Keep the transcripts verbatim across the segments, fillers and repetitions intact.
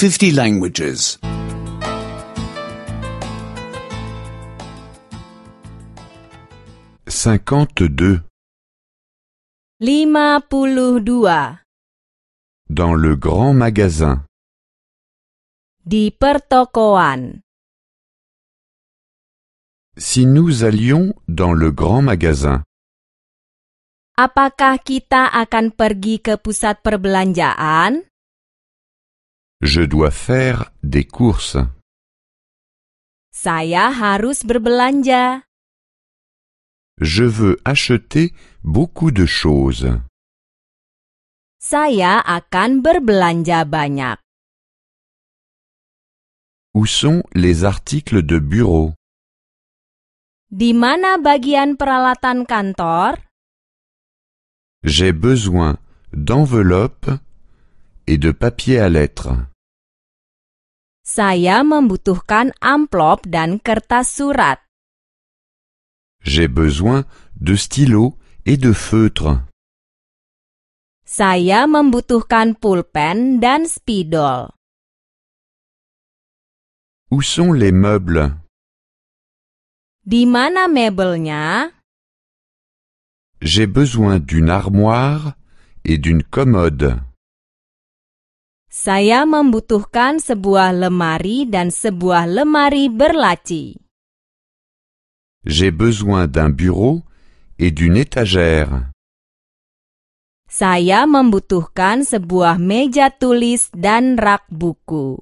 fifty languages. cinquante-deux. lima puluh dua. Dans le grand magasin. Di pertokoan. Si nous allions dans le grand magasin, Apakah kita akan pergi ke pusat perbelanjaan? je dois faire des courses. Saya harus berbelanja. Je veux acheter beaucoup de choses. Saya akan berbelanja banyak. Où sont les articles de bureau? Di mana bagian peralatan kantor? J'ai besoin d'enveloppes et de papier à lettres. Saya membutuhkan amplop dan kertas surat. J'ai besoin de stylos et de feutres. Saya membutuhkan pulpen dan spidol. Où sont les meubles? Di mana mebelnya? J'ai besoin d'une armoire et d'une commode. Saya membutuhkan sebuah lemari dan sebuah lemari berlaci. J'ai besoin d'un bureau et d'une étagère. Saya membutuhkan sebuah meja tulis dan rak buku.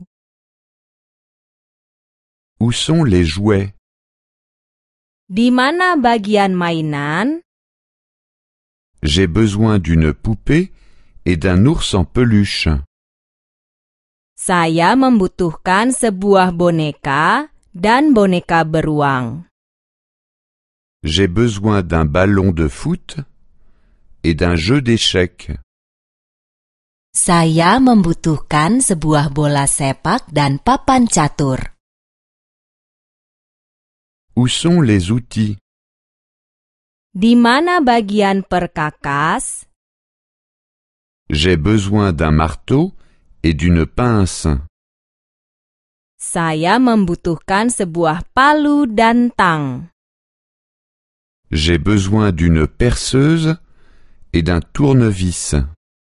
Où sont les jouets? Di mana bagian mainan? J'ai besoin d'une poupée et d'un ours en peluche. Saya membutuhkan sebuah boneka dan boneka beruang. J'ai besoin d'un ballon de foot et d'un jeu d'échecs. Saya membutuhkan sebuah bola sepak dan papan catur. Où sont les outils? Di mana bagian perkakas? J'ai besoin d'un marteau et d'une pince. Saya membutuhkan sebuah palu dan tang. J'ai besoin d'une perceuse et d'un tournevis.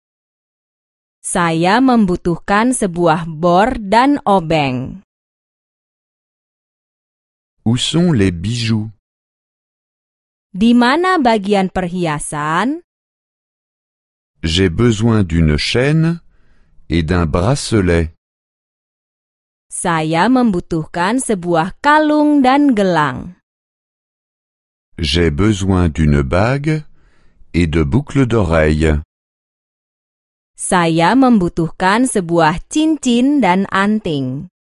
Saya membutuhkan sebuah bor dan obeng. Où sont les bijoux? Di mana bagian perhiasan? J'ai besoin d'une chaîne et d'un bracelet. Saya membutuhkan sebuah kalung dan gelang. J'ai besoin d'une bague et de boucles d'oreilles. Saya membutuhkan sebuah cincin dan anting.